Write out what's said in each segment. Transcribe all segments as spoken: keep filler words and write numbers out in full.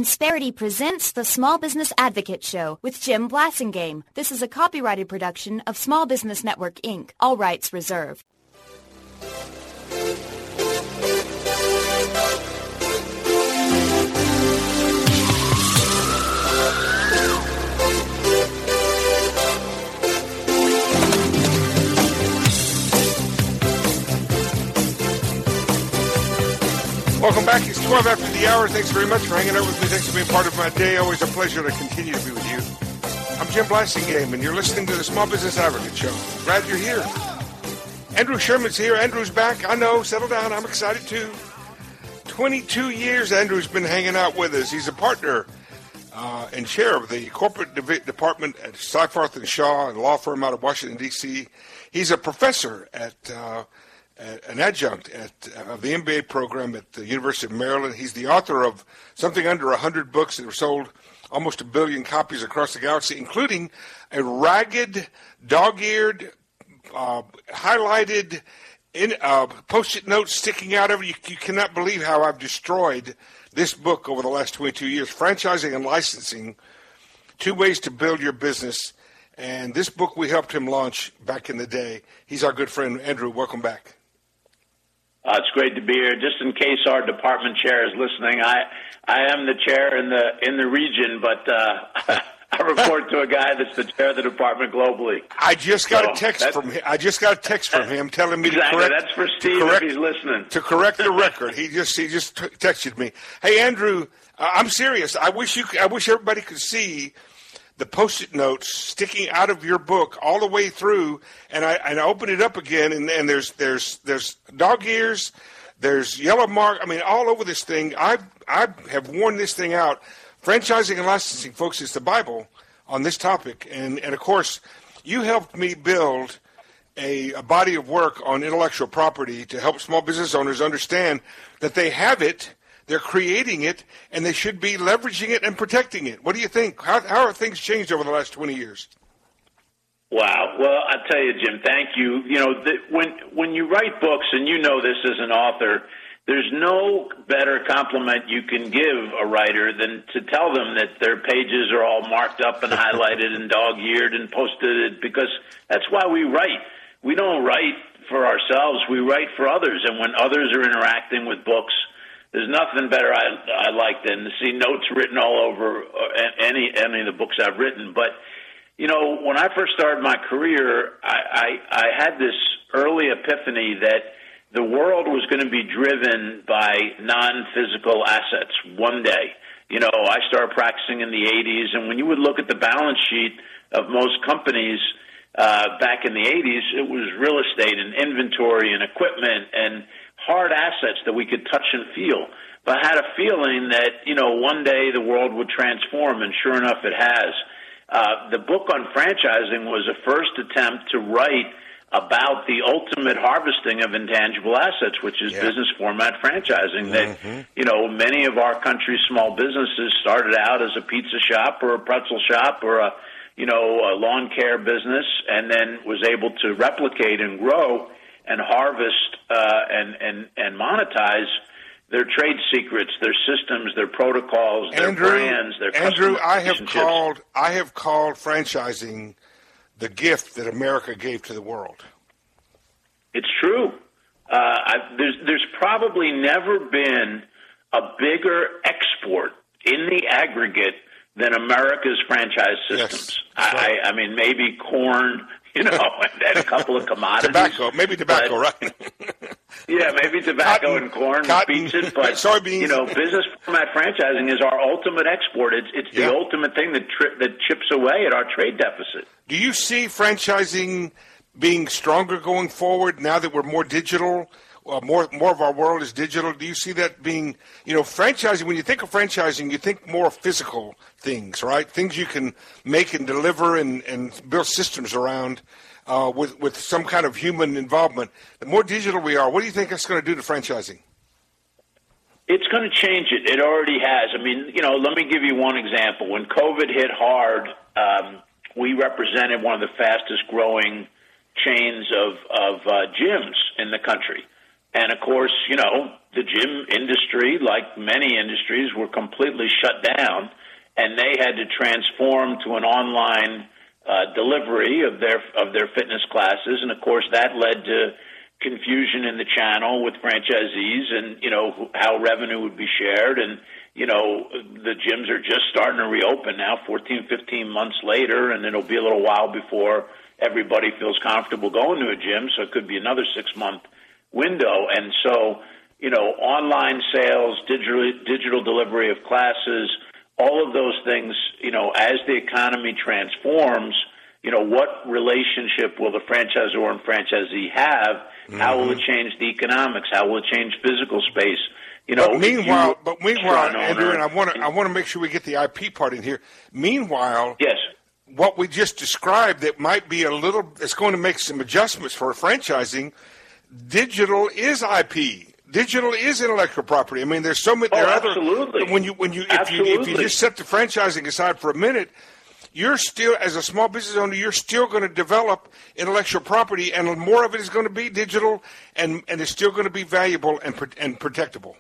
Insperity presents the Small Business Advocate Show with Jim Blasingame. This is a copyrighted production of Small Business Network, Incorporated. All rights reserved. Welcome back. It's twelve after the hour. Thanks very much for hanging out with me. Thanks for being part of my day. Always a pleasure to continue to be with you. I'm Jim Blasingame, and you're listening to the Small Business Advocate Show. Glad you're here. Andrew Sherman's here. Andrew's back. I know. Settle down. I'm excited, too. twenty-two years Andrew's been hanging out with us. He's a partner uh, and chair of the corporate Div- department at Seyfarth and Shaw, a law firm out of Washington, D C He's a professor at... Uh, an adjunct at uh, the M B A program at the University of Maryland. He's the author of something under one hundred books that have sold almost a billion copies across the galaxy, including a ragged, dog-eared, uh, highlighted in, uh, Post-it notes sticking out of it. You, you cannot believe how I've destroyed this book over the last twenty-two years, Franchising and Licensing, Two Ways to Build Your Business. And this book we helped him launch back in the day. He's our good friend. Andrew, welcome back. Uh, it's great to be here. Just in case our department chair is listening, I I am the chair in the in the region, but uh, I report to a guy that's the chair of the department globally. I just got so a text from him. I just got a text from him telling me exactly, to correct. That's for Steve correct, if he's listening. To correct the record, he just he just t- texted me. Hey Andrew, uh, I'm serious. I wish you. I wish everybody could see the Post-it notes sticking out of your book all the way through, and I, and I open it up again, and, and there's there's there's dog ears, there's yellow mark. I mean, all over this thing. I I have worn this thing out. Franchising and licensing, folks, is the Bible on this topic, and and of course, you helped me build a, a body of work on intellectual property to help small business owners understand that they have it. They're creating it, and they should be leveraging it and protecting it. What do you think? How, how have things changed over the last twenty years? Wow. Well, I tell you, Jim, thank you. You know, the, when when you write books, and you know this as an author, there's no better compliment you can give a writer than to tell them that their pages are all marked up and highlighted and dog-eared and posted, because that's why we write. We don't write for ourselves. We write for others, and when others are interacting with books, there's nothing better I, I like than to see notes written all over any any of the books I've written. But, you know, when I first started my career, I, I, I had this early epiphany that the world was going to be driven by non-physical assets one day. You know, I started practicing in the eighties, and when you would look at the balance sheet of most companies uh, back in the eighties, it was real estate and inventory and equipment and hard assets that we could touch and feel. But I had a feeling that, you know, one day the world would transform, and sure enough it has. Uh, the book on franchising was a first attempt to write about the ultimate harvesting of intangible assets, which is yeah. business format franchising. Mm-hmm. That, you know, many of our country's small businesses started out as a pizza shop or a pretzel shop or a, you know, a lawn care business, and then was able to replicate and grow and harvest uh, and, and, and monetize their trade secrets, their systems, their protocols, their Andrew, brands, their Andrew, customer I have relationships. called I have called franchising the gift that America gave to the world. It's true. Uh, I, there's there's probably never been a bigger export in the aggregate than America's franchise systems. Yes, right. I, I mean, maybe corn, you know, and, and a couple of commodities. Tobacco, maybe tobacco, but, right? Yeah, maybe tobacco Cotton, and corn cotton, beats it, but soybeans. You know, business format franchising is our ultimate export. It's it's yeah. the ultimate thing that tri- that chips away at our trade deficit. Do you see franchising being stronger going forward now that we're more digital? Uh, more more of our world is digital. Do you see that being, you know, franchising? When you think of franchising, you think more physical things, right? Things you can make and deliver and, and build systems around uh, with with some kind of human involvement. The more digital we are, what do you think that's going to do to franchising? It's going to change it. It already has. I mean, you know, let me give you one example. When COVID hit hard, um, we represented one of the fastest growing chains of, of uh, gyms in the country. And, of course, you know, the gym industry, like many industries, were completely shut down, and they had to transform to an online uh, delivery of their of their fitness classes, and of course that led to confusion in the channel with franchisees, and you know how revenue would be shared, and you know the gyms are just starting to reopen now, fourteen, fifteen months later, and it'll be a little while before everybody feels comfortable going to a gym, so it could be another six-month window. And so, you know, online sales, digital digital delivery of classes, all of those things, you know, as the economy transforms, you know, what relationship will the franchisor and franchisee have? Mm-hmm. How will it change the economics? How will it change physical space? You know, but meanwhile, but meanwhile, owner, Andrew, and I want to I want to make sure we get the I P part in here. Meanwhile, yes. What we just described that might be a little, it's going to make some adjustments for franchising. Digital is I P. Digital is intellectual property. I mean, there's so many. Oh, there are absolutely. Other, when you when you if, you if you just set the franchising aside for a minute, you're still, as a small business owner, you're still going to develop intellectual property, and more of it is going to be digital, and and it's still going to be valuable and and protectable.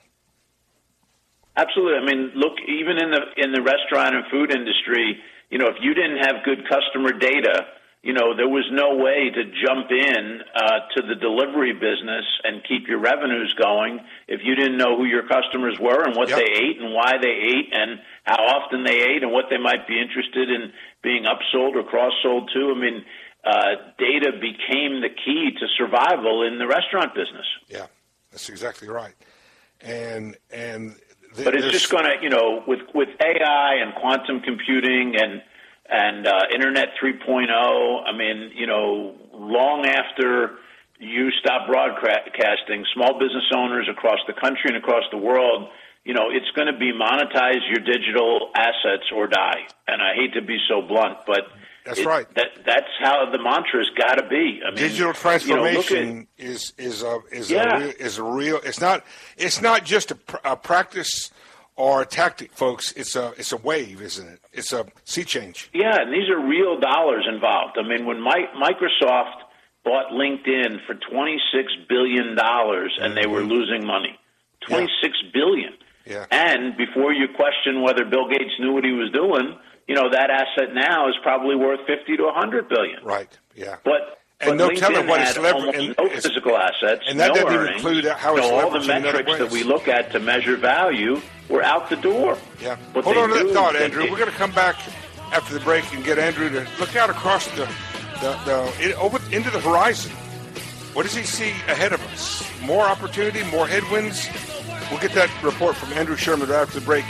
Absolutely. I mean, look, even in the in the restaurant and food industry, you know, if you didn't have good customer data, you know, there was no way to jump in uh, to the delivery business and keep your revenues going if you didn't know who your customers were and what yep. they ate and why they ate and how often they ate and what they might be interested in being upsold or cross-sold to. I mean, uh, data became the key to survival in the restaurant business. Yeah, that's exactly right. And and th- but it's just going to, you know, with with A I and quantum computing and and uh, Internet three point oh, I mean, you know, long after you stop broadcasting, small business owners across the country and across the world, you know, it's going to be monetize your digital assets or die. And I hate to be so blunt, but that's it, right. That that's how the mantra's got to be. I mean, digital transformation you know, at, is is a is yeah. a real, is a real. It's not it's not just a, a practice or a tactic, folks. It's a it's a wave, isn't it? It's a sea change. Yeah, and these are real dollars involved. I mean, when my, Microsoft bought LinkedIn for twenty-six billion dollars and mm-hmm. they were losing money, twenty-six yeah. billion. Yeah. And before you question whether Bill Gates knew what he was doing, you know, that asset now is probably worth fifty to a hundred billion. Right. Yeah. But and but no telling what it's lever- almost and no physical assets, and that no doesn't earnings, even include how it's you know, all the leveraged in other metrics that ways. we look at to measure value were out the door. Yeah. What Hold on to do, that thought, they, Andrew. they, We're going to come back after the break and get Andrew to look out across the the, the in, over into the horizon. What does he see ahead of us? More opportunity, more headwinds. We'll get that report from Andrew Sherman right after the break.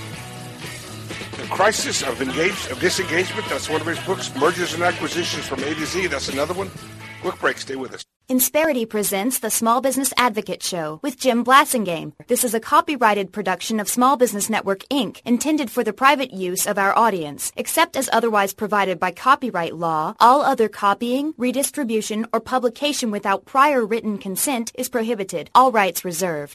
The Crisis of Engage of Disengagement, that's one of his books. Mergers and Acquisitions from A to Z, that's another one. Quick break, stay with us. Insperity presents the Small Business Advocate Show with Jim Blasingame. This is a copyrighted production of Small Business Network, Incorporated, intended for the private use of our audience. Except as otherwise provided by copyright law, all other copying, redistribution, or publication without prior written consent is prohibited. All rights reserved.